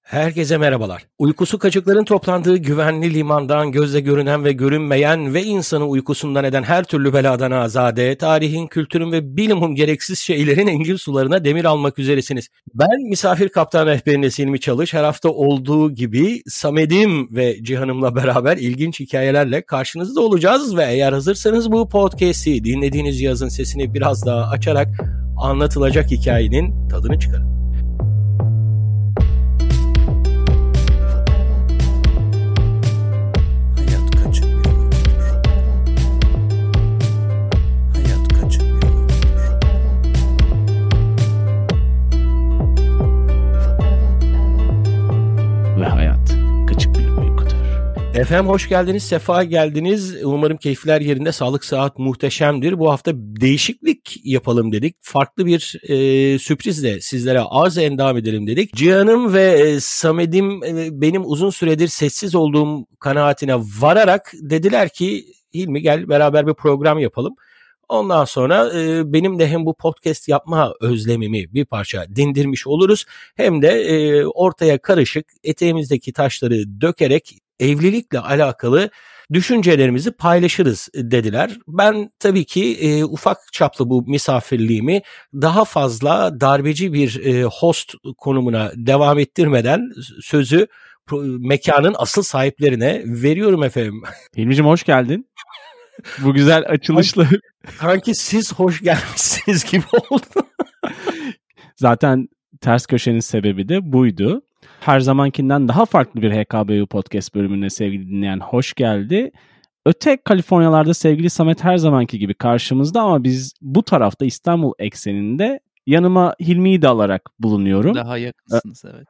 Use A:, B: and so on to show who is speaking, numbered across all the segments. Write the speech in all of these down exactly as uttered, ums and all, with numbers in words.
A: Herkese merhabalar. Uykusu kaçıkların toplandığı güvenli limandan gözle görünen ve görünmeyen ve insanı uykusundan eden her türlü beladan azade, tarihin, kültürün ve bilimin gereksiz şeylerin engin sularına demir almak üzeresiniz. Ben misafir kaptan rehberiniz Hilmi Çalış. Her hafta olduğu gibi Samet'im ve Cihan'ımla beraber ilginç hikayelerle karşınızda olacağız ve eğer hazırsanız bu podcast'i dinlediğiniz cihazın sesini biraz daha açarak anlatılacak hikayenin tadını çıkarın. Efendim hoş geldiniz, sefa geldiniz. Umarım keyifler yerinde, sağlık sıhhat muhteşemdir. Bu hafta değişiklik yapalım dedik. Farklı bir e, sürprizle sizlere arz endam edelim dedik. Cihan'ım ve e, Samet'im e, benim uzun süredir sessiz olduğum kanaatine vararak dediler ki Hilmi gel beraber bir program yapalım. Ondan sonra e, benim de hem bu podcast yapma özlemimi bir parça dindirmiş oluruz. Hem de e, ortaya karışık eteğimizdeki taşları dökerek evlilikle alakalı düşüncelerimizi paylaşırız dediler. Ben tabii ki e, ufak çaplı bu misafirliğimi daha fazla darbeci bir e, host konumuna devam ettirmeden sözü mekanın asıl sahiplerine veriyorum efendim.
B: Hilmi'cim hoş geldin. Bu güzel açılışla.
A: Sanki siz hoş gelmişsiniz gibi oldu.
B: Zaten ters köşenin sebebi de buydu. Her zamankinden daha farklı bir H K B U Podcast bölümüne sevgili dinleyen hoş geldi. Öte Kaliforniyalarda sevgili Samet her zamanki gibi karşımızda ama biz bu tarafta İstanbul ekseninde yanıma Hilmi'yi de alarak bulunuyorum.
C: Daha yakınsınız evet.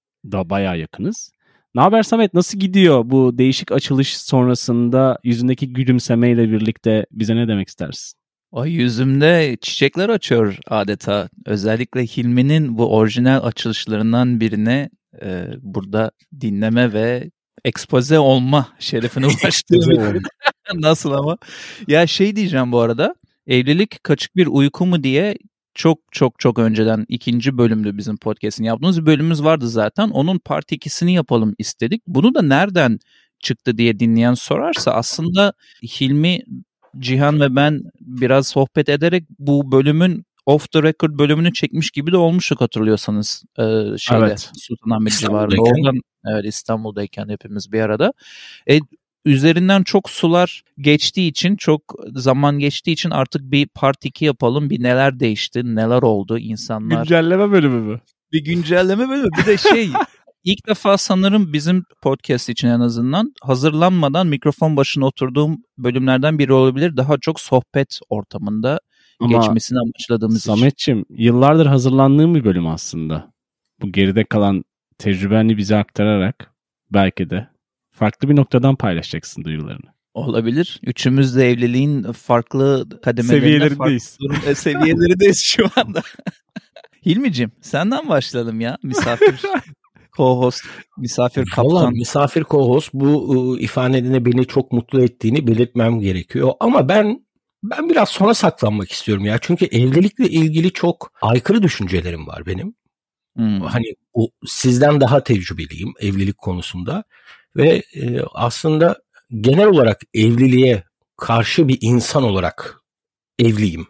B: Da bayağı yakınız. Ne haber Samet? Nasıl gidiyor bu değişik açılış sonrasında yüzündeki gülümsemeyle birlikte bize ne demek istersin?
C: O yüzümde çiçekler açıyor adeta. Özellikle Hilmi'nin bu orijinal açılışlarından birine e, burada dinleme ve ekspoze olma şerefine ulaştığım. Nasıl ama? Ya şey diyeceğim bu arada. Evlilik kaçık bir uyku mu diye çok çok çok önceden ikinci bölümde bizim podcast'ini yaptığımız bir bölümümüz vardı zaten. Onun part ikisini yapalım istedik. Bunu da nereden çıktı diye dinleyen sorarsa aslında Hilmi, Cihan ve ben biraz sohbet ederek bu bölümün off the record bölümünü çekmiş gibi de olmuştuk hatırlıyorsanız. Ee, şeyde,
B: evet.
C: Sultanahmet civarında. Oradan, evet İstanbul'dayken hepimiz bir arada. E, üzerinden çok sular geçtiği için, çok zaman geçtiği için artık bir part iki yapalım. Bir neler değişti, neler oldu insanlar.
B: Güncelleme bölümü mü?
C: Bir güncelleme bölümü. Bir de şey... İlk defa sanırım bizim podcast için en azından hazırlanmadan mikrofon başına oturduğum bölümlerden biri olabilir. Daha çok sohbet ortamında ama geçmesini amaçladığımız
B: Sametçim, için. Yıllardır hazırlandığım bir bölüm aslında. Bu geride kalan tecrübeni bize aktararak belki de farklı bir noktadan paylaşacaksın duygularını.
C: Olabilir. Üçümüz de evliliğin farklı kademelerinde
B: seviyelerindeyiz.
C: Farklı seviyelerindeyiz şu anda. Hilmi'cim senden başlayalım ya misafir. Co-host, misafir kaptan.
A: Vallahi misafir co-host bu ıı, ifadenin beni çok mutlu ettiğini belirtmem gerekiyor. Ama ben ben biraz sona saklanmak istiyorum ya. Çünkü evlilikle ilgili çok aykırı düşüncelerim var benim. Hmm. Hani o sizden daha tecrübeliyim evlilik konusunda ve e, aslında genel olarak evliliğe karşı bir insan olarak evliyim.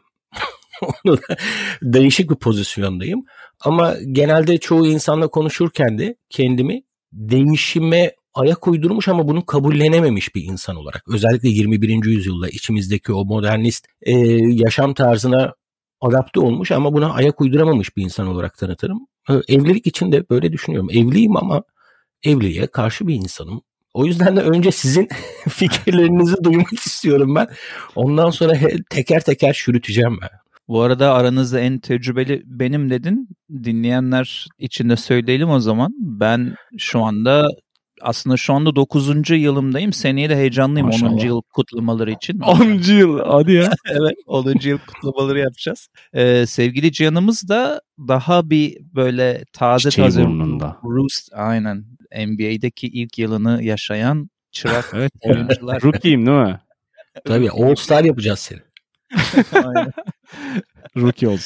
A: Değişik bir pozisyondayım. Ama genelde çoğu insanla konuşurken de kendimi değişime ayak uydurmuş ama bunu kabullenememiş bir insan olarak. Özellikle yirmi birinci yüzyılda içimizdeki o modernist e, yaşam tarzına adapte olmuş ama buna ayak uyduramamış bir insan olarak tanıtırım. E, evlilik için de böyle düşünüyorum. Evliyim ama evliliğe karşı bir insanım. O yüzden de önce sizin fikirlerinizi duymak istiyorum ben. Ondan sonra teker teker çürüteceğim ben.
C: Bu arada aranızda en tecrübeli benim dedin. Dinleyenler için de söyleyelim o zaman. Ben şu anda aslında şu anda dokuzuncu yılımdayım. Seneye de heyecanlıyım
B: Maşallah.
C: onuncu yıl kutlamaları için.
B: onuncu yıl hadi ya.
C: Evet onuncu yıl kutlamaları yapacağız. Ee, sevgili Cihan'ımız da daha bir böyle taze
B: Çiçeği
C: taze
B: burnunda.
C: Roost, aynen N B A'deki ilk yılını yaşayan çırak
B: evet
C: oyuncular.
B: Rookie'yim değil mi?
A: Tabii All Star yapacağız seni.
B: Rookie All Star.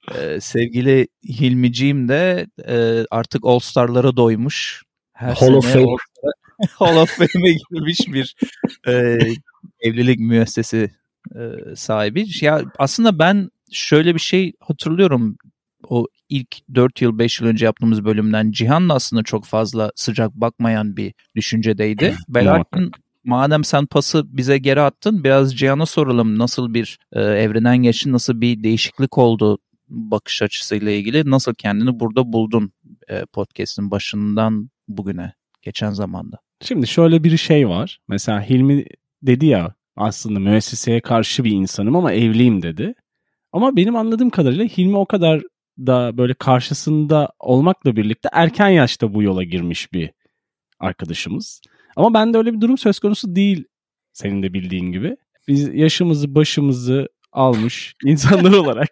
C: Ee, sevgili Hilmiciğim de e, artık All Star'lara doymuş. Her
A: Hall of Fame.
C: Hall of Fame'e girmiş bir e, evlilik müessesi e, sahibi. Ya aslında ben şöyle bir şey hatırlıyorum. O ilk dört yıl beş yıl önce yaptığımız bölümden Cihan da aslında çok fazla sıcak bakmayan bir düşüncedeydi. Belki madem sen pası bize geri attın, biraz Cihan'a soralım. Nasıl bir e, evreden geçti, nasıl bir değişiklik oldu bakış açısıyla ilgili? Nasıl kendini burada buldun e, podcast'in başından bugüne geçen zamanda?
B: Şimdi şöyle bir şey var. Mesela Hilmi dedi ya, aslında müesseseye karşı bir insanım ama evliyim dedi. Ama benim anladığım kadarıyla Hilmi o kadar da böyle karşısında olmakla birlikte erken yaşta bu yola girmiş bir arkadaşımız. Ama bende öyle bir durum söz konusu değil, senin de bildiğin gibi. Biz yaşımızı başımızı almış insanlar olarak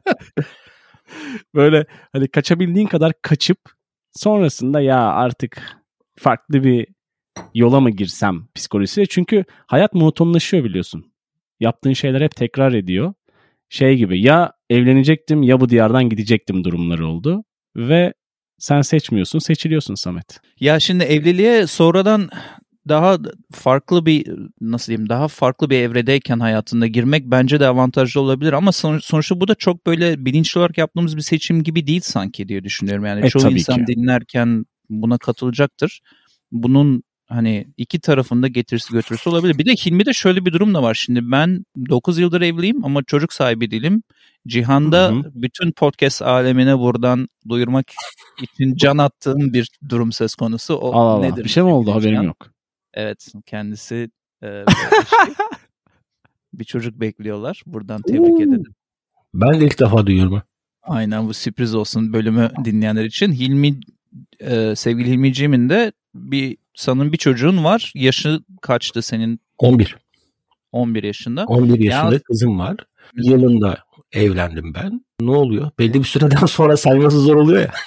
B: böyle hani kaçabildiğin kadar kaçıp sonrasında ya artık farklı bir yola mı girsem psikolojisiyle. Çünkü hayat monotonlaşıyor biliyorsun. Yaptığın şeyler hep tekrar ediyor. Şey gibi, ya evlenecektim ya bu diyardan gidecektim durumları oldu. Ve sen seçmiyorsun, seçiliyorsun Samet.
C: Ya şimdi evliliğe sonradan daha farklı bir, nasıl diyeyim, daha farklı bir evredeyken hayatında girmek bence de avantajlı olabilir. Ama sonuçta bu da çok böyle bilinçli olarak yaptığımız bir seçim gibi değil sanki diye düşünüyorum. Yani
B: e,
C: çoğu insan ki. dinlerken buna katılacaktır. Bunun hani iki tarafında getirisi götürüsü olabilir. Bir de Hilmi'de şöyle bir durum da var. Şimdi ben dokuz yıldır evliyim ama çocuk sahibi değilim. Cihan'da hı hı. bütün podcast alemine buradan duyurmak için can attığım bir durum söz konusu. O
B: Allah Allah.
C: nedir?
B: Bir şey mi oldu? Haberim Cihan? Yok.
C: Evet, kendisi e, işte, bir çocuk bekliyorlar. Buradan tebrik Oo. edelim.
A: Ben de ilk defa duyuyorum.
C: Aynen, bu sürpriz olsun bölümü dinleyenler için. Hilmi, e, sevgili Hilmiciğimin de bir sanırım bir çocuğun var. Yaşı kaçtı senin?
A: on bir.
C: on bir yaşında.
A: on bir yaşında ya, kızım var. Yılında evlendim ben. Ne oluyor? Belli bir süreden sonra sayması zor oluyor ya.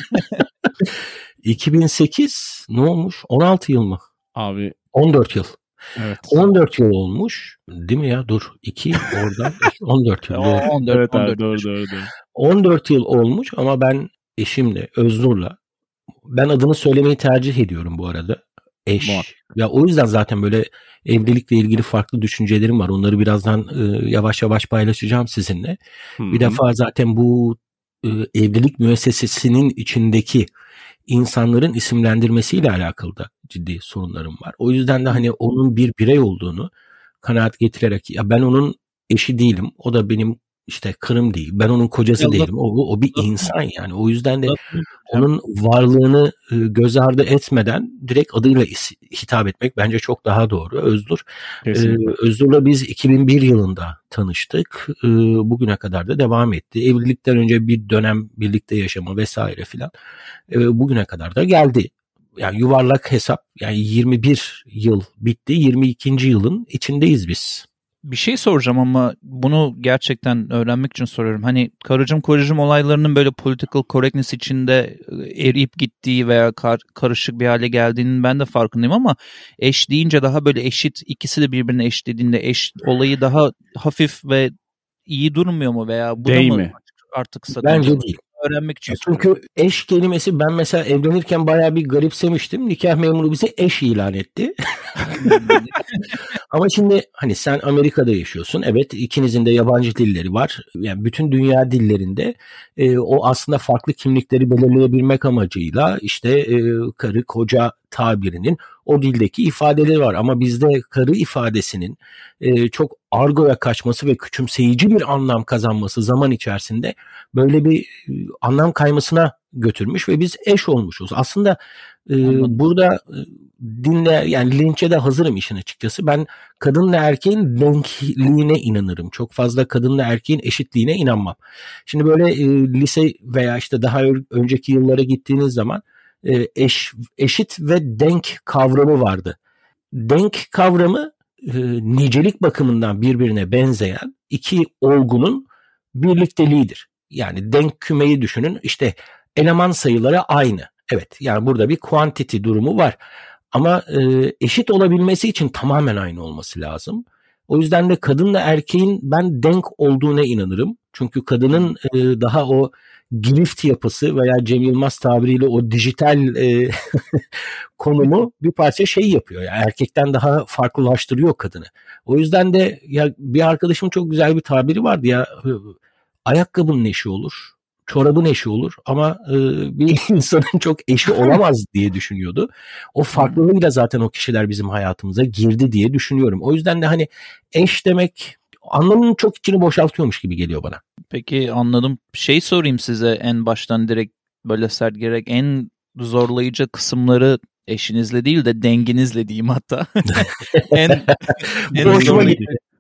A: iki bin sekiz ne olmuş? on altı yıl mı?
B: Abi.
A: on dört yıl.
B: Evet.
A: on dört yıl olmuş. Değil mi ya? Dur. iki oradan. on dört yıl.
C: Doğru. on dört,
B: evet
C: on dört,
B: abi, doğru, doğru, doğru.
A: on dört yıl olmuş ama ben eşimle, Öznur'la, ben adını söylemeyi tercih ediyorum bu arada. Eş. Muhakkak. Ya o yüzden zaten böyle evlilikle ilgili farklı düşüncelerim var. Onları birazdan e, yavaş yavaş paylaşacağım sizinle. Hı-hı. Bir defa zaten bu e, evlilik müessesesinin içindeki insanların isimlendirmesiyle alakalı da ciddi sorunlarım var. O yüzden de hani onun bir birey olduğunu kanaat getirerek, ya ben onun eşi değilim, o da benim işte karım değil, ben onun kocası ya, değilim, o, o bir insan yani. O yüzden de onun varlığını göz ardı etmeden direkt adıyla hitap etmek bence çok daha doğru. Öznur. Ee, Öznur'la biz iki bin bir yılında tanıştık. Ee, bugüne kadar da devam etti. Evlilikten önce bir dönem birlikte yaşama vesaire filan. Ee, bugüne kadar da geldi. Yani yuvarlak hesap, yani yirmi bir yıl bitti. yirmi ikinci yılın içindeyiz biz.
C: Bir şey soracağım ama bunu gerçekten öğrenmek için soruyorum. Hani karıcığım kocacığım olaylarının böyle political correctness içinde eriyip gittiği veya kar, karışık bir hale geldiğinin ben de farkındayım ama eş deyince daha böyle eşit, ikisi de birbirine eş dediğinde eş olayı daha hafif ve iyi durmuyor mu veya bu
B: değil
C: da mı
B: mi?
C: Artık satın
A: bence mı? Değil.
C: Öğrenmek için.
A: Çünkü soruyorum. Eş kelimesi, ben mesela evlenirken bayağı bir garipsemiştim. Nikah memuru bize eş ilan etti. Ama şimdi hani sen Amerika'da yaşıyorsun. Evet, ikinizin de yabancı dilleri var. Yani bütün dünya dillerinde e, o aslında farklı kimlikleri belirleyebilmek amacıyla işte e, karı koca tabirinin o dildeki ifadeleri var. Ama bizde karı ifadesinin e, çok argoya kaçması ve küçümseyici bir anlam kazanması zaman içerisinde böyle bir e, anlam kaymasına götürmüş ve biz eş olmuşuz. Aslında e, burada e, dinle yani linçe de hazırım işin açıkçası. Ben kadınla erkeğin denkliğine inanırım. Çok fazla kadınla erkeğin eşitliğine inanmam. Şimdi böyle e, lise veya işte daha önceki yıllara gittiğiniz zaman e, eş eşit ve denk kavramı vardı. Denk kavramı e, nicelik bakımından birbirine benzeyen iki olgunun birlikteliğidir. Yani denk kümeyi düşünün. İşte eleman sayıları aynı. Evet, yani burada bir quantity durumu var. Ama e, eşit olabilmesi için tamamen aynı olması lazım. O yüzden de kadınla erkeğin ben denk olduğuna inanırım. Çünkü kadının e, daha o girift yapısı veya Cem Yılmaz tabiriyle o dijital e, konumu bir parça şey yapıyor. Yani erkekten daha farklılaştırıyor kadını. O yüzden de ya bir arkadaşım çok güzel bir tabiri vardı ya, ayakkabının eşi olur, çorabın eşi olur ama e, bir insanın çok eşi olamaz diye düşünüyordu. O farklılığıyla zaten o kişiler bizim hayatımıza girdi diye düşünüyorum. O yüzden de hani eş demek anlamının çok içini boşaltıyormuş gibi geliyor bana.
C: Peki, anladım. Şey sorayım size en baştan, direkt böyle sert gerek, en zorlayıcı kısımları eşinizle değil de denginizle diyeyim hatta. en en, zorlayıcı,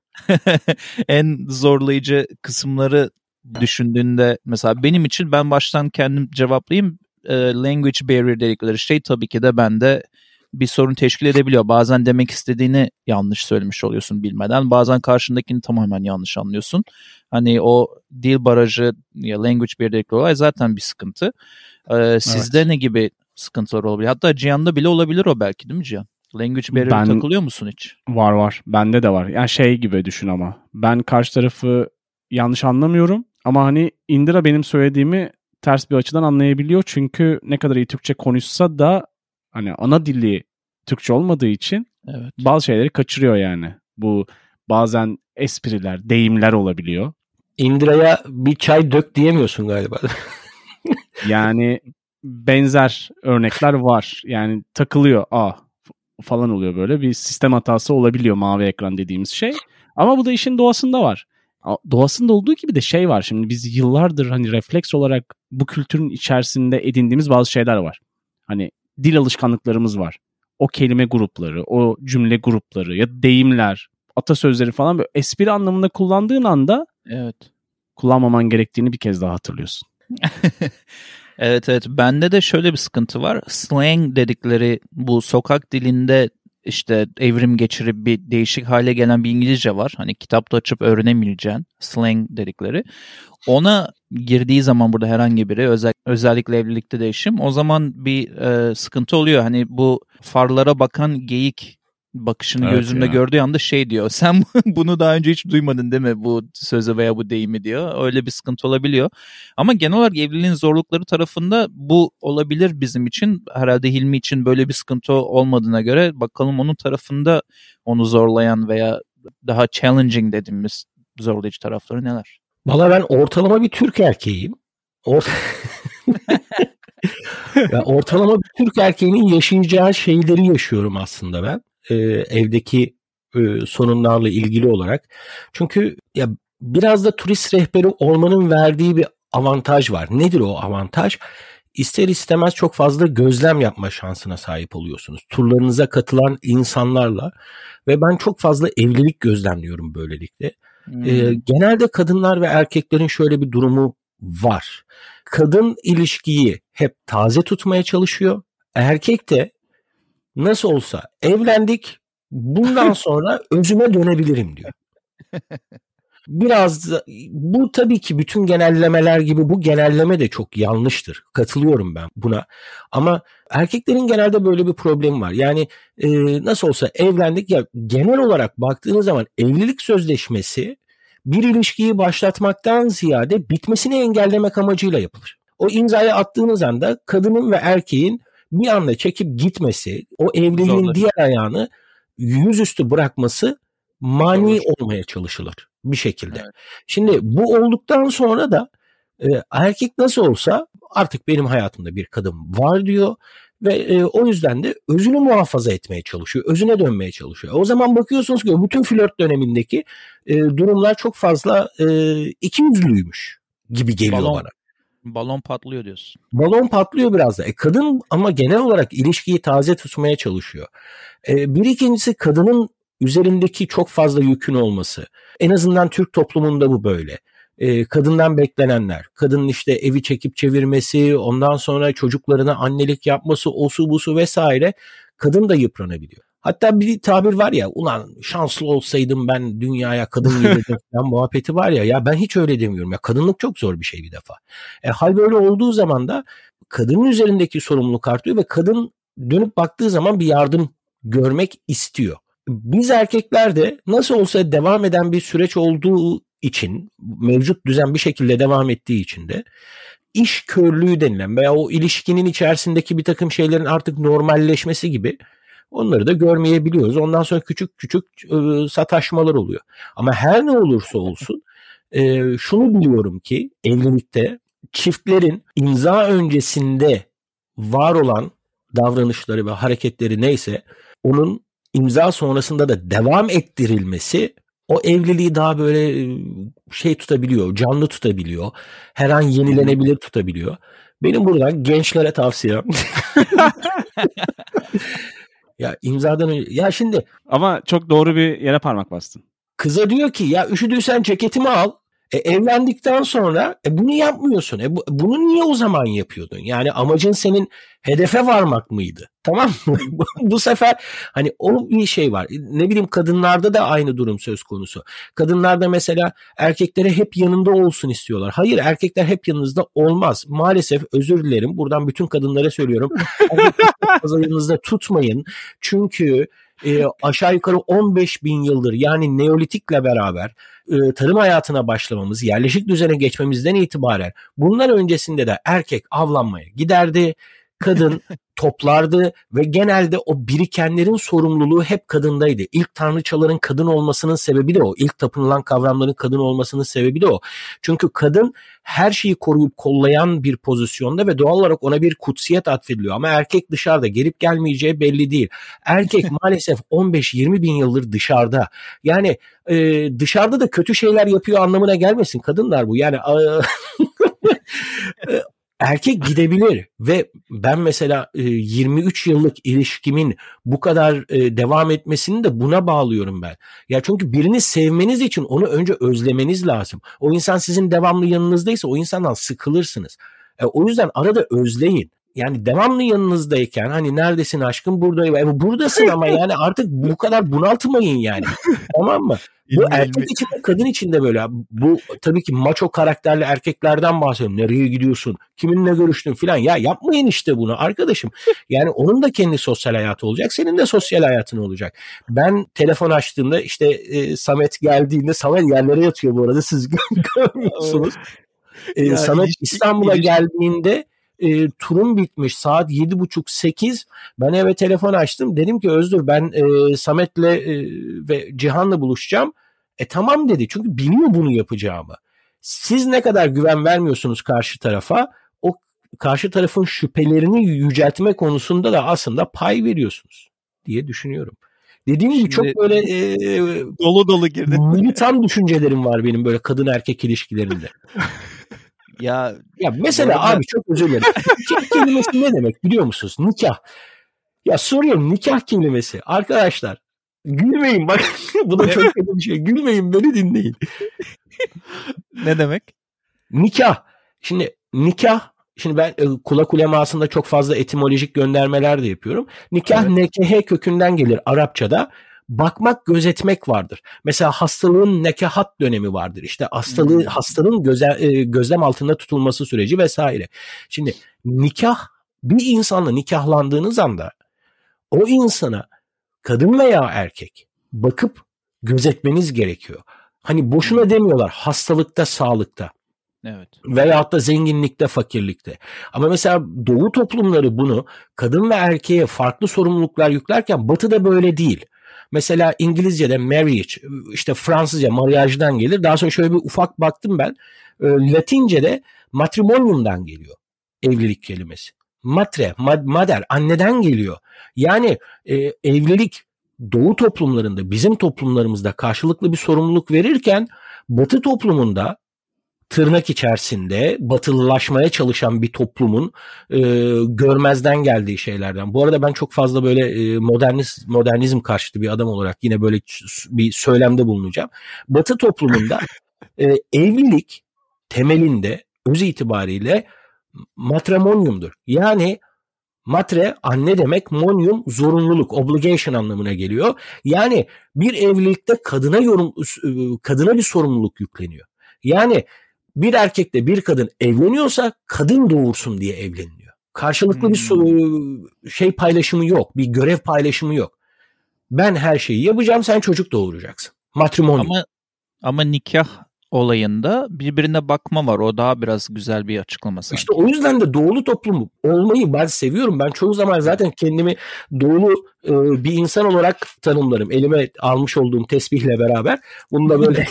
C: en zorlayıcı kısımları düşündüğünde mesela benim için, ben baştan kendim cevaplayayım. E, language barrier dedikleri şey tabii ki de bende bir sorun teşkil edebiliyor. Bazen demek istediğini yanlış söylemiş oluyorsun bilmeden. Bazen karşındakini tamamen yanlış anlıyorsun. Hani o dil barajı ya language barrier dedikleri olay zaten bir sıkıntı. Ee, sizde evet. Ne gibi sıkıntılar olabilir? Hatta Cihan'da bile olabilir o belki, değil mi Cihan? Language barrier'e ben... takılıyor musun hiç?
B: Var var. Bende de var. Yani şey gibi düşün ama. Ben karşı tarafı yanlış anlamıyorum. Ama hani Indira benim söylediğimi ters bir açıdan anlayabiliyor. Çünkü ne kadar iyi Türkçe konuşsa da hani ana dili Türkçe olmadığı için evet. Bazı şeyleri kaçırıyor yani. Bu bazen espriler, deyimler olabiliyor.
A: Indira'ya bir çay dök diyemiyorsun galiba.
B: Yani benzer örnekler var. Yani takılıyor. Aa falan oluyor böyle. Bir sistem hatası olabiliyor, mavi ekran dediğimiz şey. Ama bu da işin doğasında var. Doğasında olduğu gibi de şey var. Şimdi biz yıllardır hani refleks olarak bu kültürün içerisinde edindiğimiz bazı şeyler var. Hani dil alışkanlıklarımız var. O kelime grupları, o cümle grupları ya deyimler, atasözleri falan böyle espri anlamında kullandığın anda
C: evet.
B: Kullanmaman gerektiğini bir kez daha hatırlıyorsun.
C: Evet evet, bende de şöyle bir sıkıntı var. Slang dedikleri bu sokak dilinde işte evrim geçirip bir değişik hale gelen bir İngilizce var. Hani kitapta açıp öğrenemeyeceğin slang dedikleri. Ona girdiği zaman burada herhangi biri, özel, özellikle evlilikte değişim, o zaman bir e, sıkıntı oluyor. Hani bu farlara bakan geyik bakışını evet gözünde ya. Gördüğü anda şey diyor. Sen bunu daha önce hiç duymadın değil mi, bu sözü veya bu deyimi diyor. Öyle bir sıkıntı olabiliyor. Ama genel olarak evliliğin zorlukları tarafında bu olabilir bizim için. Herhalde Hilmi için böyle bir sıkıntı olmadığına göre bakalım onun tarafında onu zorlayan veya daha challenging dediğimiz zorlayıcı tarafları neler?
A: Valla ben ortalama bir Türk erkeğiyim. Or- ya ortalama bir Türk erkeğinin yaşayacağı şeyleri yaşıyorum aslında ben. Ee, evdeki e, sorunlarla ilgili olarak. Çünkü ya biraz da turist rehberi olmanın verdiği bir avantaj var. Nedir o avantaj? İster istemez çok fazla gözlem yapma şansına sahip oluyorsunuz. Turlarınıza katılan insanlarla ve ben çok fazla evlilik gözlemliyorum böylelikle. Hmm. Ee, genelde kadınlar ve erkeklerin şöyle bir durumu var. Kadın ilişkiyi hep taze tutmaya çalışıyor. Erkek de nasıl olsa evlendik, bundan sonra özüme dönebilirim diyor. Biraz da, bu tabii ki bütün genellemeler gibi bu genelleme de çok yanlıştır. Katılıyorum ben buna. Ama erkeklerin genelde böyle bir problemi var. Yani e, nasıl olsa evlendik ya, genel olarak baktığınız zaman evlilik sözleşmesi bir ilişkiyi başlatmaktan ziyade bitmesini engellemek amacıyla yapılır. O imzayı attığınız anda kadının ve erkeğin bir anda çekip gitmesi, o evliliğin Zorlaşır. diğer ayağını yüzüstü bırakması mani Zorlaşır. olmaya çalışılır bir şekilde. Evet. Şimdi bu olduktan sonra da e, erkek nasıl olsa artık benim hayatımda bir kadın var diyor ve e, o yüzden de özünü muhafaza etmeye çalışıyor, özüne dönmeye çalışıyor. O zaman bakıyorsunuz ki bütün flört dönemindeki e, durumlar çok fazla e, ikiyüzlüymüş gibi geliyor
C: balon,
A: bana.
C: Balon patlıyor diyorsun.
A: Balon patlıyor biraz da. E, kadın ama genel olarak ilişkiyi taze tutmaya çalışıyor. E, bir ikincisi kadının üzerindeki çok fazla yükün olması. En azından Türk toplumunda bu böyle. Ee, kadından beklenenler, kadının işte evi çekip çevirmesi, ondan sonra çocuklarına annelik yapması, osu busu vesaire, kadın da yıpranabiliyor. Hatta bir tabir var ya, ulan şanslı olsaydım ben dünyaya kadın gelirdim falan muhabbeti var ya, ya ben hiç öyle demiyorum. Ya kadınlık çok zor bir şey bir defa. E, hal böyle olduğu zaman da kadının üzerindeki sorumluluk artıyor ve kadın dönüp baktığı zaman bir yardım görmek istiyor. Biz erkekler de nasıl olsa devam eden bir süreç olduğu için, mevcut düzen bir şekilde devam ettiği için de iş körlüğü denilen veya o ilişkinin içerisindeki bir takım şeylerin artık normalleşmesi gibi onları da görmeyebiliyoruz. Ondan sonra küçük küçük e, sataşmalar oluyor. Ama her ne olursa olsun e, şunu biliyorum ki evlilikte çiftlerin imza öncesinde var olan davranışları ve hareketleri neyse onun imza sonrasında da devam ettirilmesi o evliliği daha böyle şey tutabiliyor, canlı tutabiliyor. Her an yenilenebilir tutabiliyor. Benim buradan gençlere tavsiyem. Ya imzadan önce, ya şimdi
B: ama çok doğru bir yere parmak bastın.
A: Kıza diyor ki ya üşüdüysen ceketimi al. E, evlendikten sonra e, bunu yapmıyorsun. E, bu, bunu niye o zaman yapıyordun? Yani amacın senin hedefe varmak mıydı? Tamam mı? Bu sefer hani o bir şey var. Ne bileyim kadınlarda da aynı durum söz konusu. Kadınlarda mesela erkeklere hep yanında olsun istiyorlar. Hayır, erkekler hep yanınızda olmaz. Maalesef, özür dilerim. Buradan bütün kadınlara söylüyorum. Erkekler fazla yanınızda tutmayın. Çünkü e, aşağı yukarı on beş bin yıldır yani Neolitik'le beraber e, tarım hayatına başlamamız, yerleşik düzene geçmemizden itibaren bunlar öncesinde de erkek avlanmaya giderdi. Kadın toplardı ve genelde o birikenlerin sorumluluğu hep kadındaydı. İlk tanrıçaların kadın olmasının sebebi de o. İlk tapınılan kavramların kadın olmasının sebebi de o. Çünkü kadın her şeyi koruyup kollayan bir pozisyonda ve doğal olarak ona bir kutsiyet atfediliyor. Ama erkek dışarıda, gelip gelmeyeceği belli değil. Erkek maalesef on beş yirmi bin yıldır dışarıda. Yani e, dışarıda da kötü şeyler yapıyor anlamına gelmesin. Kadınlar bu. Yani erkek gidebilir ve ben mesela yirmi üç yıllık ilişkimin bu kadar devam etmesini de buna bağlıyorum ben. Ya çünkü birini sevmeniz için onu önce özlemeniz lazım. O insan sizin devamlı yanınızdaysa o insandan sıkılırsınız. O yüzden arada özleyin. Yani devamlı yanınızdayken hani neredesin aşkım, buradayım. E, buradasın ama yani artık bu kadar bunaltmayın yani. Tamam mı? Bu erkek için de kadın için de böyle. Bu tabii ki maço karakterli erkeklerden bahsediyorum. Nereye gidiyorsun? Kiminle görüştün filan. Ya yapmayın işte bunu arkadaşım. Yani onun da kendi sosyal hayatı olacak. Senin de sosyal hayatın olacak. Ben telefon açtığımda işte e, Samet geldiğinde, Samet yerlere yatıyor bu arada, siz görmüyorsunuz. e, Samet İstanbul'a geldiğinde E, turum bitmiş, saat yedi buçuk sekiz, ben eve telefon açtım, dedim ki Özgür ben e, Samet'le e, ve Cihan'la buluşacağım. E tamam dedi, çünkü biliyor bunu yapacağımı. Siz ne kadar güven vermiyorsunuz karşı tarafa, o karşı tarafın şüphelerini yüceltme konusunda da aslında pay veriyorsunuz diye düşünüyorum. Dediğim gibi çok böyle e,
C: dolu dolu girdi.
A: Militan düşüncelerim var benim böyle kadın erkek ilişkilerinde.
C: Ya,
A: ya mesela arada... abi çok özür dilerim. Nikah kelimesi ne demek biliyor musunuz? Nikah. Ya soruyorum, nikah kelimesi. Arkadaşlar gülmeyin bak. Bu da çok kötü bir şey. Gülmeyin, beni dinleyin.
C: Ne demek?
A: Nikah. Şimdi nikah. Şimdi ben e, kulak ulemasında çok fazla etimolojik göndermeler de yapıyorum. Nikah evet. Nekehe kökünden gelir Arapçada. Bakmak, gözetmek vardır. Mesela hastalığın nekahat dönemi vardır. İşte hastalığı, hmm. hastanın göze, e, gözlem altında tutulması süreci vesaire. Şimdi nikah, bir insanla nikahlandığınız anda o insana, kadın veya erkek, bakıp gözetmeniz gerekiyor. Hani boşuna hmm. demiyorlar hastalıkta, sağlıkta.
C: Evet.
A: Veyahut da zenginlikte, fakirlikte. Ama mesela Doğu toplumları bunu kadın ve erkeğe farklı sorumluluklar yüklerken Batı'da böyle değil. Mesela İngilizce'de marriage, işte Fransızca mariage'dan gelir. Daha sonra şöyle bir ufak baktım ben. Latince'de matrimonium'dan geliyor evlilik kelimesi. Matre, mader, anneden geliyor. Yani e, evlilik Doğu toplumlarında, bizim toplumlarımızda karşılıklı bir sorumluluk verirken Batı toplumunda, tırnak içerisinde batılılaşmaya çalışan bir toplumun e, görmezden geldiği şeylerden. Bu arada ben çok fazla böyle e, moderniz, modernizm karşıtı bir adam olarak yine böyle bir söylemde bulunacağım. Batı toplumunda e, evlilik temelinde öz itibariyle matrimoniumdur. Yani matre anne demek, monium zorunluluk, obligation anlamına geliyor. Yani bir evlilikte kadına yorum, kadına bir sorumluluk yükleniyor. Yani bir erkekle bir kadın evleniyorsa kadın doğursun diye evleniliyor. Karşılıklı hmm. bir şey paylaşımı yok. Bir görev paylaşımı yok. Ben her şeyi yapacağım, sen çocuk doğuracaksın. Matrimonyum.
C: Ama, ama nikah olayında birbirine bakma var. O daha biraz güzel bir açıklama sanki.
A: İşte o yüzden de doğulu toplum olmayı ben seviyorum. Ben çoğu zaman zaten kendimi doğulu e, bir insan olarak tanımlarım. Elime almış olduğum tesbihle beraber. Bunu da böyle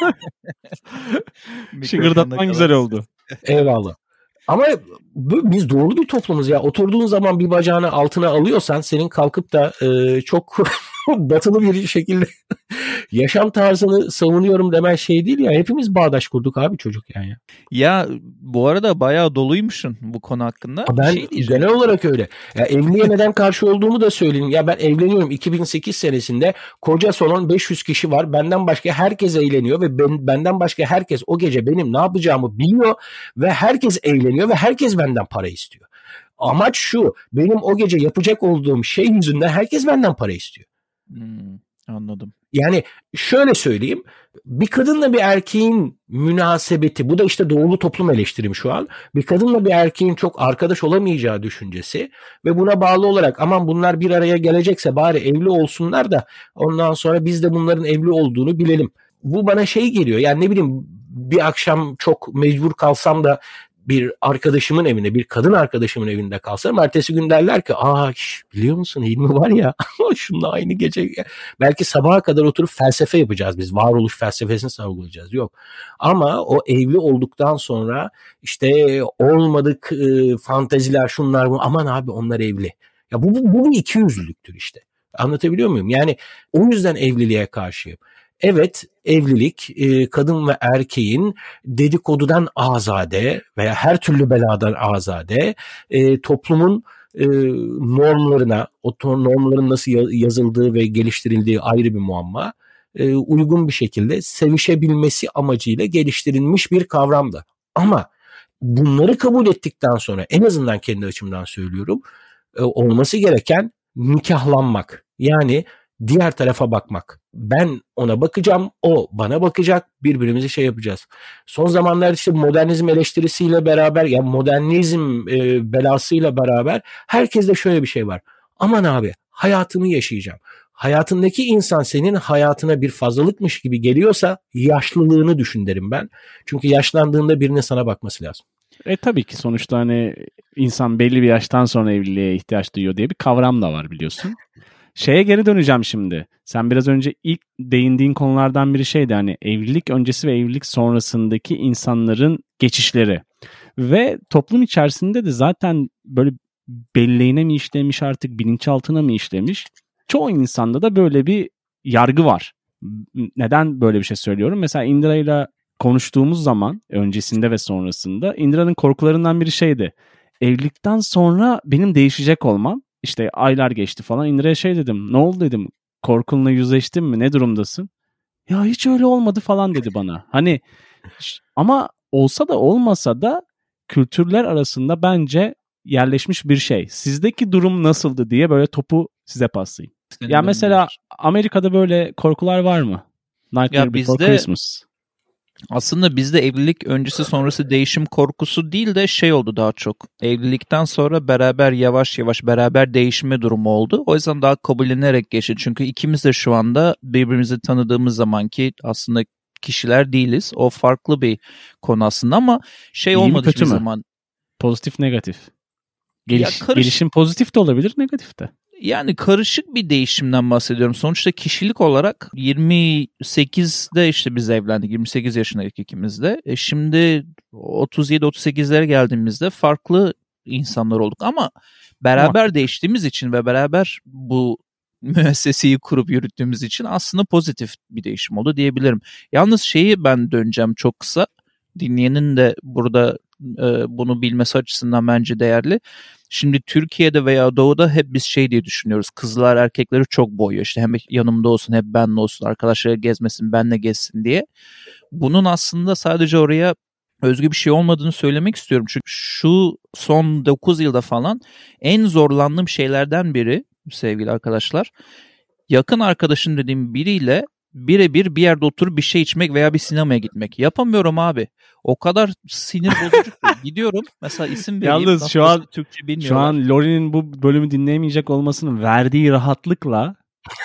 B: şıngırdatman güzel oldu.
A: Eyvallah. Ama biz doğru bir toplumuz ya. Oturduğun zaman bir bacağını altına alıyorsan senin kalkıp da e, çok batılı bir şekilde yaşam tarzını savunuyorum demen şey değil ya. Hepimiz bağdaş kurduk abi çocukken ya.
C: Ya bu arada bayağı doluymuşsun bu konu hakkında.
A: Ben
C: şey
A: genel olarak öyle. Ya evliliğe neden karşı olduğumu da söyleyeyim. Ya ben evleniyorum iki bin sekiz senesinde. Koca salon beş yüz kişi var. Benden başka herkes eğleniyor ve ben, benden başka herkes o gece benim ne yapacağımı biliyor ve herkes eğleniyor ve herkes benden para istiyor. Amaç şu. Benim o gece yapacak olduğum şey yüzünden herkes benden para istiyor.
C: Hmm, anladım.
A: Yani şöyle söyleyeyim, bir kadınla bir erkeğin münasebeti, bu da işte doğulu toplum eleştirim şu an, bir kadınla bir erkeğin çok arkadaş olamayacağı düşüncesi ve buna bağlı olarak aman bunlar bir araya gelecekse bari evli olsunlar da ondan sonra biz de bunların evli olduğunu bilelim. Bu bana şey geliyor, yani ne bileyim, bir akşam çok mecbur kalsam da bir arkadaşımın evinde, bir kadın arkadaşımın evinde kalsam ertesi gün derler ki aa biliyor musun Hilmi var ya şununla aynı gece belki sabaha kadar oturup felsefe yapacağız biz, varoluş felsefesini sorgulayacağız, yok. Ama o evli olduktan sonra işte olmadık e, fanteziler şunlar bu, aman abi onlar evli. Ya bu, bu, bu bir ikiyüzlülüktür işte. Anlatabiliyor muyum? Yani o yüzden evliliğe karşıyım. Evet, evlilik e, kadın ve erkeğin dedikodudan azade veya her türlü beladan azade e, toplumun e, normlarına, o normların nasıl yazıldığı ve geliştirildiği ayrı bir muamma, e, uygun bir şekilde sevişebilmesi amacıyla geliştirilmiş bir kavramdı. Ama bunları kabul ettikten sonra, en azından kendi açımdan söylüyorum, e, olması gereken nikahlanmak. Yani diğer tarafa bakmak. Ben ona bakacağım, o bana bakacak, birbirimizi şey yapacağız. Son zamanlarda işte modernizm eleştirisiyle beraber, yani modernizm e, belasıyla beraber herkeste şöyle bir şey var. Aman abi hayatımı yaşayacağım. Hayatındaki insan senin hayatına bir fazlalıkmış gibi geliyorsa yaşlılığını düşün derim ben. Çünkü yaşlandığında birinin sana bakması lazım.
B: E tabii ki sonuçta hani insan belli bir yaştan sonra evliliğe ihtiyaç duyuyor diye bir kavram da var biliyorsun. Şeye geri döneceğim şimdi. Sen biraz önce ilk değindiğin konulardan biri şeydi, hani evlilik öncesi ve evlilik sonrasındaki insanların geçişleri. Ve toplum içerisinde de zaten böyle belleğine mi işlemiş, artık bilinçaltına mı işlemiş? Çoğu insanda da böyle bir yargı var. Neden böyle bir şey söylüyorum? Mesela Indira ile konuştuğumuz zaman öncesinde ve sonrasında Indira'nın korkularından biri şeydi. Evlilikten sonra benim değişecek olmam. İşte aylar geçti falan. Indira'ya şey dedim. Ne oldu dedim. Korkunla yüzleştin mi? Ne durumdasın? Ya hiç öyle olmadı falan dedi bana. Hani ama olsa da olmasa da kültürler arasında bence yerleşmiş bir şey. Sizdeki durum nasıldı diye böyle topu size paslayayım. Senin ya mesela Amerika'da böyle korkular var mı? Nightmare
C: ya
B: Before
C: bizde,
B: Christmas.
C: Aslında bizde evlilik öncesi sonrası değişim korkusu değil de şey oldu daha çok. Evlilikten sonra beraber yavaş yavaş beraber değişme durumu oldu. O yüzden daha kabullenerek geçti. Çünkü ikimiz de şu anda birbirimizi tanıdığımız zamanki aslında kişiler değiliz. O farklı bir konu aslında ama şey
B: İyi
C: olmadı hiçbir
B: mi?
C: zaman.
B: Pozitif negatif. Geliş,
C: karış...
B: Gelişim pozitif de olabilir, negatif de.
C: Yani karışık bir değişimden bahsediyorum. Sonuçta kişilik olarak yirmi sekizde işte biz evlendik. yirmi sekiz yaşındaydık ikimiz de. E şimdi otuz yedi otuz sekizlere geldiğimizde farklı insanlar olduk. Ama beraber Muhakkak. değiştiğimiz için ve beraber bu müesseseyi kurup yürüttüğümüz için aslında pozitif bir değişim oldu diyebilirim. Yalnız şeyi ben döneceğim çok kısa. Dinleyenin de burada e, bunu bilmesi açısından bence değerli. Şimdi Türkiye'de veya Doğu'da hep biz şey diye düşünüyoruz. Kızlar erkekleri çok boyuyor. İşte hem yanımda olsun, hep benle olsun, arkadaşları gezmesin, benle gezsin diye. Bunun aslında sadece oraya özgü bir şey olmadığını söylemek istiyorum. Çünkü şu son dokuz yılda falan en zorlandığım şeylerden biri sevgili arkadaşlar. Yakın arkadaşım dediğim biriyle birebir bir yerde oturup bir şey içmek veya bir sinemaya gitmek. Yapamıyorum abi. O kadar sinir bozucu. Gidiyorum. Mesela isim vereyim.
B: Yalnız şu an
C: Türkçe bilmiyorlar.
B: Şu an Lori'nin bu bölümü dinleyemeyecek olmasının verdiği rahatlıkla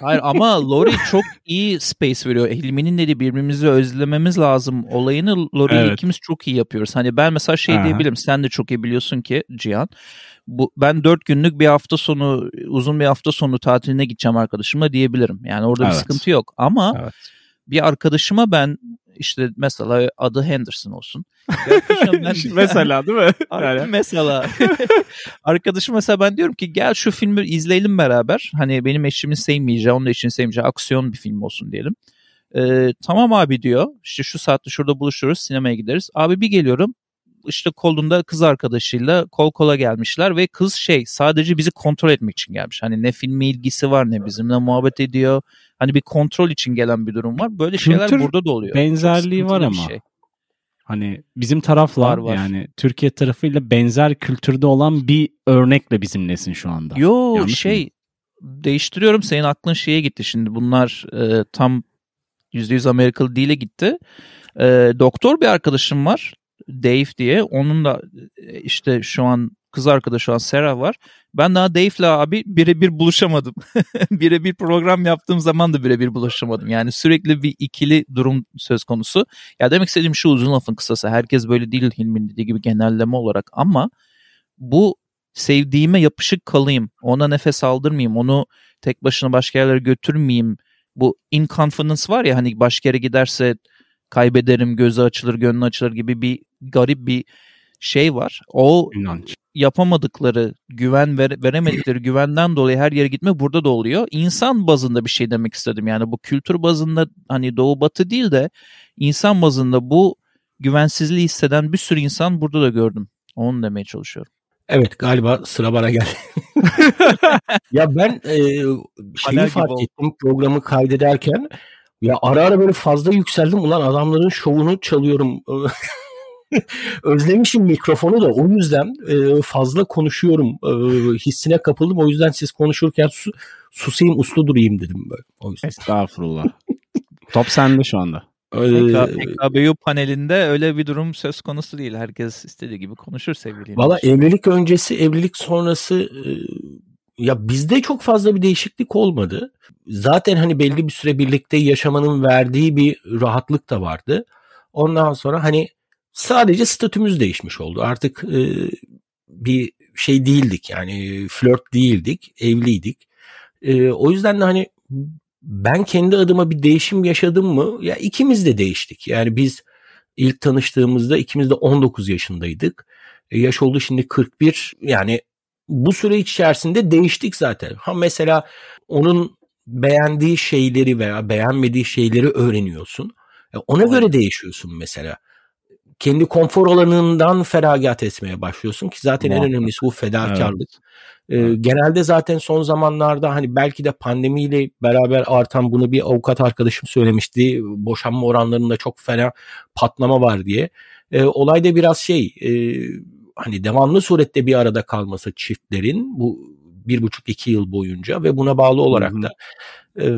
C: Hayır ama Laurie çok iyi space veriyor. Hilmi'nin dediği birbirimizi özlememiz lazım olayını Laurie ile
B: Evet.
C: ikimiz çok iyi yapıyoruz. Hani ben mesela şey
B: Aha.
C: diyebilirim. Sen de çok iyi biliyorsun ki Cihan. Bu, ben dört günlük bir hafta sonu, uzun bir hafta sonu tatiline gideceğim arkadaşımla diyebilirim. Yani orada
B: Evet.
C: bir sıkıntı yok. Ama
B: Evet.
C: bir arkadaşıma ben işte mesela adı Henderson olsun. Bir arkadaşıma ben,
B: Mesela değil mi?
C: yani. Mesela arkadaşım mesela ben diyorum ki gel şu filmi izleyelim beraber. Hani benim eşimin sevmeyeceği, onun eşinin sevmeyeceği aksiyon bir film olsun diyelim. Ee, tamam abi diyor. İşte şu saatte şurada buluşuruz, sinemaya gideriz. Abi bir geliyorum. İşte kolunda kız arkadaşıyla kol kola gelmişler ve kız şey sadece bizi kontrol etmek için gelmiş. Hani ne filme ilgisi var ne bizimle muhabbet ediyor. Hani bir kontrol için gelen bir durum var. Böyle şeyler
B: Kültür
C: burada da oluyor.
B: benzerliği var ama.
C: Şey.
B: Hani bizim tarafla
C: Var, var.
B: yani Türkiye tarafıyla benzer kültürde olan bir örnekle bizimlesin şu anda.
C: Yo
B: Yanlış
C: şey
B: mı?
C: değiştiriyorum, senin aklın şeye gitti şimdi bunlar e, tam yüzde yüz Amerikalı değil'e gitti. E, doktor bir arkadaşım var Dave diye, onun da e, işte şu an kız arkadaşı olan Sarah var. Ben daha Dave'le abi birebir buluşamadım. Birebir program yaptığım zaman da birebir buluşamadım. Yani sürekli bir ikili durum söz konusu. Ya demek istediğim şu, uzun lafın kısası. Herkes böyle değil Hilmi'nin dediği gibi genelleme olarak, ama bu sevdiğime yapışık kalayım, ona nefes aldırmayayım, onu tek başına başka yerlere götürmeyeyim. Bu inconfidence var ya, hani başka yere giderse kaybederim, gözü açılır, gönlü açılır gibi bir garip bir şey var. O
B: İnanç.
C: yapamadıkları, güven vere, veremedikleri güvenden dolayı her yere gitme burada da oluyor. İnsan bazında bir şey demek istedim. Yani bu kültür bazında, hani doğu batı değil de insan bazında bu güvensizliği hisseden bir sürü insan burada da gördüm. Onu demeye çalışıyorum.
A: Evet, galiba sıra bana geldi. Ya ben e, şeyi
C: Panel
A: fark
C: gibi
A: ettim programı kaydederken, ya ara ara böyle fazla yükseldim. Ulan adamların şovunu çalıyorum. Özlemişim mikrofonu da, o yüzden e, fazla konuşuyorum e, hissine kapıldım. O yüzden siz konuşurken su, susayım, uslu durayım dedim böyle. O yüzden.
B: Estağfurullah. Top sende şu anda.
C: P K B U panelinde öyle bir durum söz konusu değil. Herkes istediği gibi konuşur sevgili.
A: Valla evlilik öncesi, evlilik sonrası e, ya bizde çok fazla bir değişiklik olmadı. Zaten hani belli bir süre birlikte yaşamanın verdiği bir rahatlık da vardı. Ondan sonra hani sadece statümüz değişmiş oldu. Artık e, bir şey değildik, yani flört değildik, evliydik. E, o yüzden de hani ben kendi adıma bir değişim yaşadım mı? Ya ikimiz de değiştik. Yani biz ilk tanıştığımızda ikimiz de on dokuz yaşındaydık. E, yaş oldu şimdi kırk bir. Yani bu süre içerisinde değiştik zaten. Ha mesela onun beğendiği şeyleri veya beğenmediği şeyleri öğreniyorsun. E, ona göre değişiyorsun mesela. Kendi konfor alanından feragat etmeye başlıyorsun ki zaten en önemlisi bu fedakarlık. Evet. Ee, genelde zaten son zamanlarda hani belki de pandemiyle beraber artan, bunu bir avukat arkadaşım söylemişti, boşanma oranlarında çok fena patlama var diye. Ee, olay da biraz şey e, hani devamlı surette bir arada kalması çiftlerin bu bir buçuk iki yıl boyunca ve buna bağlı olarak da e,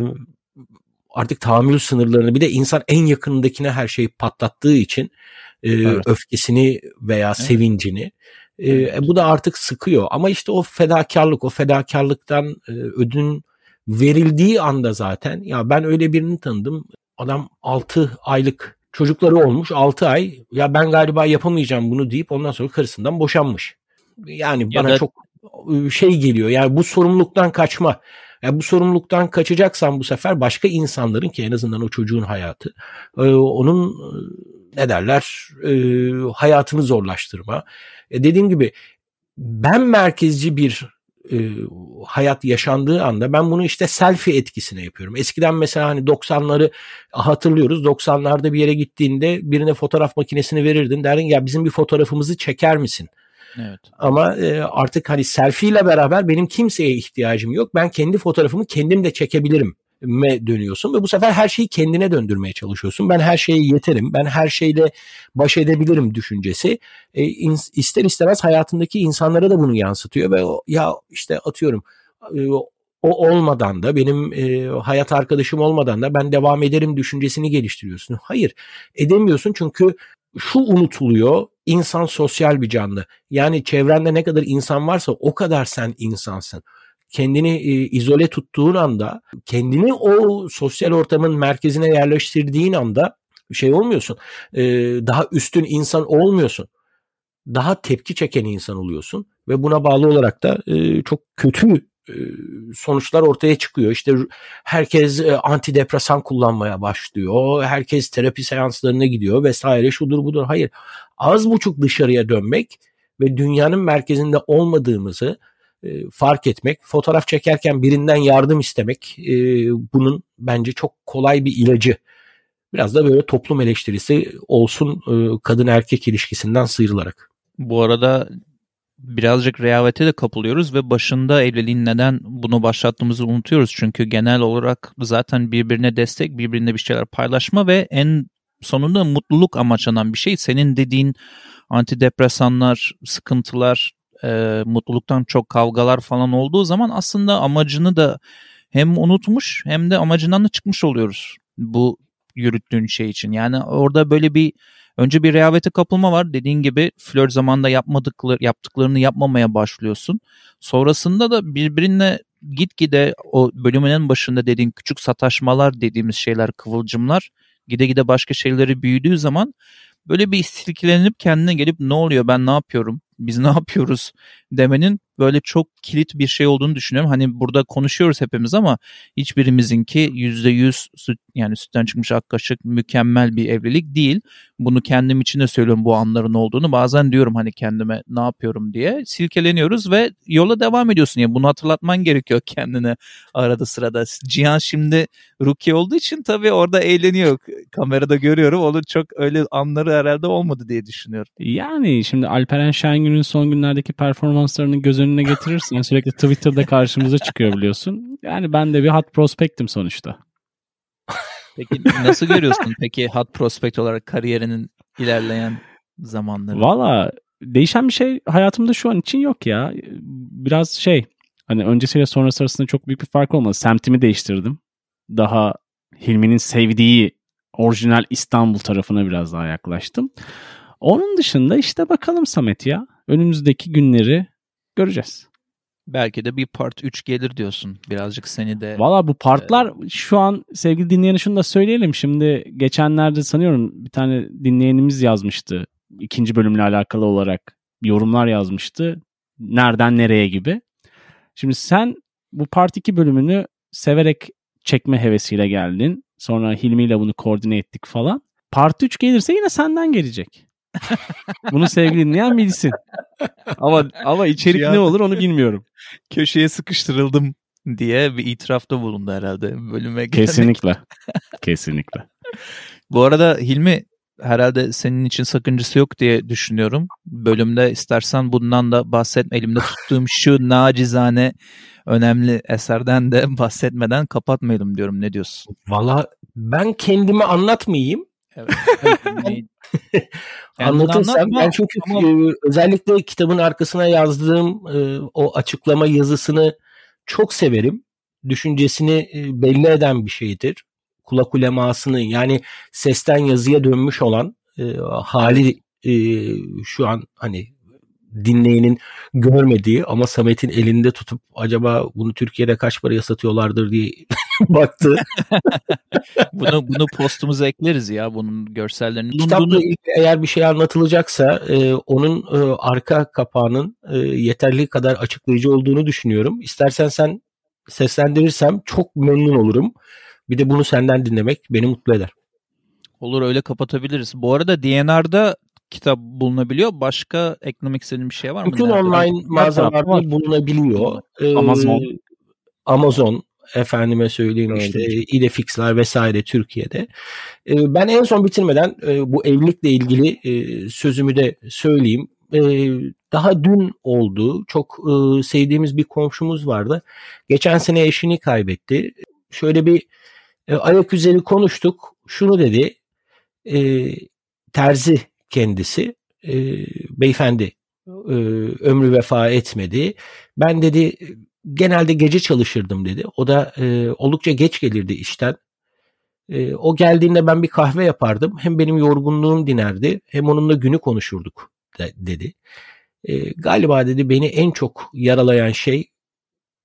A: artık tahammül sınırlarını, bir de insan en yakınındakine her şeyi patlattığı için e, evet. öfkesini veya evet. sevincini e, evet. bu da artık sıkıyor. Ama işte o fedakarlık, o fedakarlıktan e, ödün verildiği anda zaten, ya ben öyle birini tanıdım. Adam altı aylık çocukları olmuş, altı ay, ya ben galiba yapamayacağım bunu deyip ondan sonra karısından boşanmış. Yani ya bana da... çok şey geliyor. Yani bu sorumluluktan kaçma. Yani bu sorumluluktan kaçacaksan bu sefer başka insanların, ki en azından o çocuğun hayatı, e, onun ne derler e, hayatını zorlaştırma. E, dediğim gibi ben merkezci bir e, hayat yaşandığı anda ben bunu işte selfie etkisine yapıyorum. Eskiden mesela hani doksanları hatırlıyoruz. doksanlarda bir yere gittiğinde birine fotoğraf makinesini verirdin. Derdin ya bizim bir fotoğrafımızı çeker misin?
C: Evet.
A: Ama e, artık hani selfie ile beraber benim kimseye ihtiyacım yok. Ben kendi fotoğrafımı kendim de çekebilirim me dönüyorsun ve bu sefer her şeyi kendine döndürmeye çalışıyorsun. Ben her şeye yeterim, ben her şeyle baş edebilirim düşüncesi. E, ister istemez hayatındaki insanlara da bunu yansıtıyor ve o, ya işte atıyorum e, o olmadan da, benim e, hayat arkadaşım olmadan da ben devam ederim düşüncesini geliştiriyorsun. Hayır, edemiyorsun çünkü şu unutuluyor: İnsan sosyal bir canlı. Yani çevrende ne kadar insan varsa o kadar sen insansın. kendini e, izole tuttuğun anda, kendini o sosyal ortamın merkezine yerleştirdiğin anda şey olmuyorsun. E, daha üstün insan olmuyorsun. Daha tepki çeken insan oluyorsun ve buna bağlı olarak da e, çok kötü e, sonuçlar ortaya çıkıyor. İşte herkes e, antidepresan kullanmaya başlıyor. Herkes terapi seanslarına gidiyor vesaire, şudur budur. Hayır. Az buçuk dışarıya dönmek ve dünyanın merkezinde olmadığımızı e, fark etmek, fotoğraf çekerken birinden yardım istemek, e, bunun bence çok kolay bir ilacı. Biraz da böyle toplum eleştirisi olsun e, kadın erkek ilişkisinden sıyrılarak.
C: Bu arada birazcık rehavete de kapılıyoruz ve başında evliliğin neden bunu başlattığımızı unutuyoruz. Çünkü genel olarak zaten birbirine destek, birbirine bir şeyler paylaşma ve en sonunda mutluluk amaçlanan bir şey. Senin dediğin antidepresanlar, sıkıntılar, e, mutluluktan çok kavgalar falan olduğu zaman aslında amacını da hem unutmuş hem de amacından da çıkmış oluyoruz bu yürüttüğün şey için. Yani orada böyle bir önce bir rehavete kapılma var. Dediğin gibi flört zamanında yapmadıkları, yaptıklarını yapmamaya başlıyorsun. Sonrasında da birbirine gitgide o bölümün en başında dediğin küçük sataşmalar dediğimiz şeyler, kıvılcımlar gide gide başka şeyleri büyüdüğü zaman böyle bir silkelenip kendine gelip ne oluyor, ben ne yapıyorum, biz ne yapıyoruz demenin böyle çok kilit bir şey olduğunu düşünüyorum. Hani burada konuşuyoruz hepimiz ama hiçbirimizinki yüzde yüz süt, yani sütten çıkmış ak kaşık mükemmel bir evlilik değil. Bunu kendim için de söylüyorum, bu anların olduğunu. Bazen diyorum hani kendime ne yapıyorum diye. Silkeleniyoruz ve yola devam ediyorsun. Yani bunu hatırlatman gerekiyor kendine arada sırada. Cihan şimdi rookie olduğu için tabii orada eğleniyor. Kamerada görüyorum. Onun çok öyle anları herhalde olmadı diye düşünüyorum.
B: Yani şimdi Alperen Şengün'ün son günlerdeki performanslarını göz önüne getirirsen sürekli Twitter'da karşımıza çıkıyor biliyorsun. Yani ben de bir hot prospect'im sonuçta.
C: Peki nasıl görüyorsun peki hot prospect olarak kariyerinin ilerleyen zamanları?
B: Valla değişen bir şey hayatımda şu an için yok ya. Biraz şey, hani öncesiyle sonrası arasında çok büyük bir fark olmadı. Semtimi değiştirdim. Daha Hilmi'nin sevdiği orijinal İstanbul tarafına biraz daha yaklaştım. Onun dışında işte bakalım Samet ya. Önümüzdeki günleri göreceğiz.
C: Belki de bir part üç gelir diyorsun. Birazcık seni de...
B: Valla bu partlar e... şu an sevgili dinleyene şunu da söyleyelim. Şimdi geçenlerde sanıyorum bir tane dinleyenimiz yazmıştı. İkinci bölümle alakalı olarak yorumlar yazmıştı. Nereden nereye gibi. Şimdi sen bu part iki bölümünü severek çekme hevesiyle geldin. Sonra Hilmi ile bunu koordine ettik falan. Part üç gelirse yine senden gelecek. Bunu sevgili dinleyen bilsin. Ama ama içerik Cihan, ne olur onu bilmiyorum.
C: Köşeye sıkıştırıldım diye bir itirafta bulundu herhalde bölüme gelmek.
B: Kesinlikle. Kesinlikle.
C: Bu arada Hilmi, herhalde senin için sakıncası yok diye düşünüyorum. Bölümde istersen bundan da bahsetme. Elimde tuttuğum şu nacizane önemli eserden de bahsetmeden kapatmayalım diyorum. Ne diyorsun?
A: Valla ben kendimi anlatmayayım.
C: Evet.
A: Anlatırsam ben çünkü ama... özellikle kitabın arkasına yazdığım e, o açıklama yazısını çok severim. Düşüncesini e, belli eden bir şeydir. Kulak ulemasını, yani sesten yazıya dönmüş olan e, hali e, şu an hani dinleyenin görmediği ama Samet'in elinde tutup acaba bunu Türkiye'de kaç paraya satıyorlardır diye baktı.
C: bunu bunu postumuza ekleriz ya, bunun görsellerini.
A: Kitapla
C: bunu...
A: ilgili eğer bir şey anlatılacaksa e, onun e, arka kapağının e, yeterli kadar açıklayıcı olduğunu düşünüyorum. İstersen sen seslendirirsem çok memnun olurum. Bir de bunu senden dinlemek beni mutlu eder.
C: Olur, öyle kapatabiliriz. Bu arada D N R'da kitap bulunabiliyor. Başka eklemek istediğin bir şey var mı?
A: Bütün nerede? Online mağazalarda bulunabiliyor. Ee,
B: Amazon.
A: Amazon, efendime söyleyeyim evet. işte İdefix'ler vesaire Türkiye'de. Ee, ben en son bitirmeden e, bu evlilikle ilgili e, sözümü de söyleyeyim. E, daha dün oldu. Çok e, sevdiğimiz bir komşumuz vardı. Geçen sene eşini kaybetti. Şöyle bir e, ayak üzeri konuştuk. Şunu dedi. E, terzi kendisi. E, beyefendi e, ömrü vefa etmedi. Ben dedi genelde gece çalışırdım dedi. O da e, oldukça geç gelirdi işten. E, o geldiğinde ben bir kahve yapardım. Hem benim yorgunluğum dinerdi hem onunla günü konuşurduk de, dedi. E, galiba dedi beni en çok yaralayan şey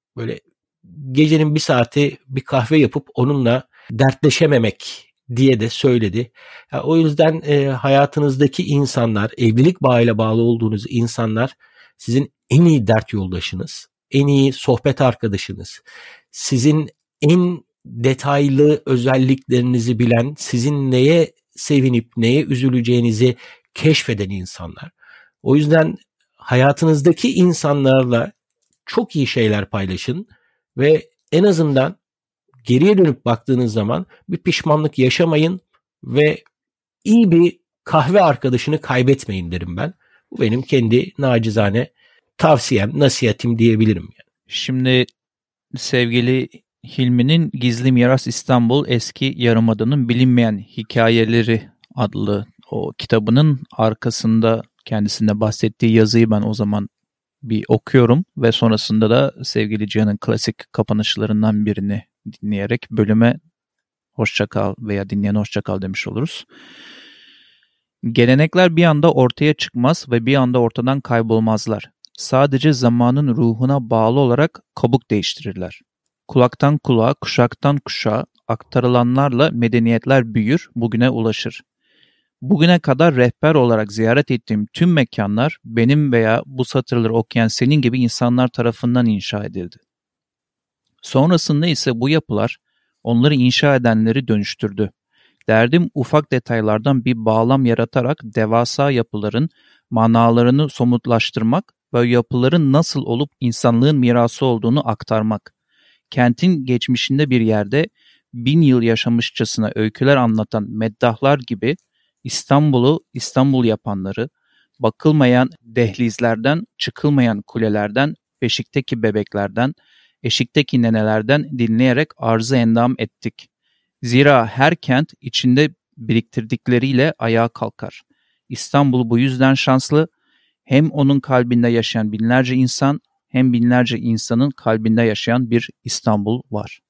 A: Böyle gecenin bir saati bir kahve yapıp onunla dertleşememek diye de söyledi. Yani o yüzden e, hayatınızdaki insanlar, evlilik bağıyla bağlı olduğunuz insanlar sizin en iyi dert yoldaşınız, en iyi sohbet arkadaşınız, sizin en detaylı özelliklerinizi bilen, sizin neye sevinip neye üzüleceğinizi keşfeden insanlar. O yüzden hayatınızdaki insanlarla çok iyi şeyler paylaşın ve en azından geriye dönüp baktığınız zaman bir pişmanlık yaşamayın ve iyi bir kahve arkadaşını kaybetmeyin derim ben. Bu benim kendi nacizane tavsiyem, nasihatim diyebilirim. Yani.
C: Şimdi sevgili Hilmi'nin Gizli Miras İstanbul Eski Yarımada'nın Bilinmeyen Hikayeleri adlı o kitabının arkasında kendisinde bahsettiği yazıyı ben o zaman bir okuyorum ve sonrasında da sevgili Cihan'ın klasik kapanışlarından birini dinleyerek bölüme hoşça kal veya dinleyen hoşça kal demiş oluruz. Gelenekler bir anda ortaya çıkmaz ve bir anda ortadan kaybolmazlar. Sadece zamanın ruhuna bağlı olarak kabuk değiştirirler. Kulaktan kulağa, kuşaktan kuşağa aktarılanlarla medeniyetler büyür, bugüne ulaşır. Bugüne kadar rehber olarak ziyaret ettiğim tüm mekanlar benim veya bu satırları okuyan senin gibi insanlar tarafından inşa edildi. Sonrasında ise bu yapılar onları inşa edenleri dönüştürdü. Derdim ufak detaylardan bir bağlam yaratarak devasa yapıların manalarını somutlaştırmak ve yapıların nasıl olup insanlığın mirası olduğunu aktarmak. Kentin geçmişinde bir yerde bin yıl yaşamışçasına öyküler anlatan meddahlar gibi İstanbul'u İstanbul yapanları, bakılmayan dehlizlerden, çıkılmayan kulelerden, beşikteki bebeklerden, eşikteki nenelerden dinleyerek arzı endam ettik. Zira her kent içinde biriktirdikleriyle ayağa kalkar. İstanbul bu yüzden şanslı, hem onun kalbinde yaşayan binlerce insan, hem binlerce insanın kalbinde yaşayan bir İstanbul var.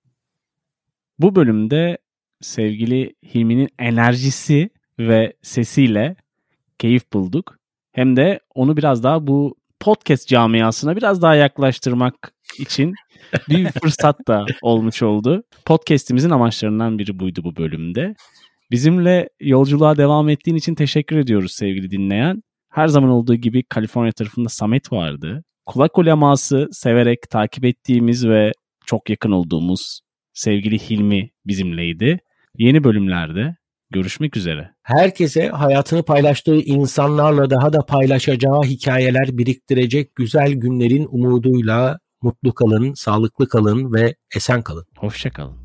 B: Bu bölümde sevgili Hilmi'nin enerjisi ve sesiyle keyif bulduk. Hem de onu biraz daha bu podcast camiasına biraz daha yaklaştırmak için bir fırsat da olmuş oldu. Podcast'imizin amaçlarından biri buydu bu bölümde. Bizimle yolculuğa devam ettiğin için teşekkür ediyoruz sevgili dinleyen. Her zaman olduğu gibi Kaliforniya tarafında Samet vardı. Kulak uleması severek takip ettiğimiz ve çok yakın olduğumuz sevgili Hilmi bizimleydi. Yeni bölümlerde görüşmek üzere.
A: Herkese hayatını paylaştığı insanlarla daha da paylaşacağı hikayeler biriktirecek güzel günlerin umuduyla mutlu kalın, sağlıklı kalın ve esen kalın.
B: Hoşça kalın.